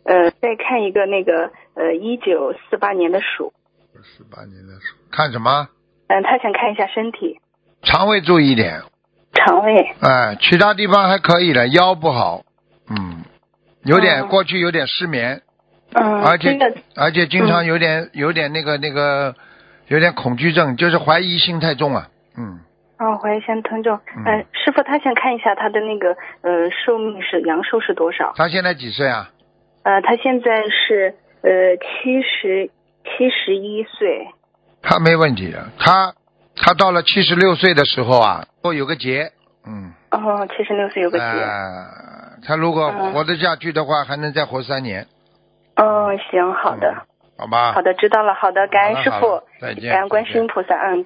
再看一个那个1948年的鼠。 18年的鼠，看什么？ 他想看一下身体。 肠胃注意一点。 肠胃。 其他地方还可以了，腰不好，有点过去有点失眠，而且经常有点那个有点恐惧症，就是怀疑心太重啊， 怀疑心太重。师傅他想看一下他的那个寿命是阳寿是多少？ 他现在几岁啊？ 他现在是71岁。 他没问题的，他到了76岁的时候啊，会有个劫 ，76岁有个劫。 他如果活得下去的话，还能再活3年。 行，好的。 好吧。 好的，知道了。好的，感恩师傅， 再见。 感恩观世音菩萨。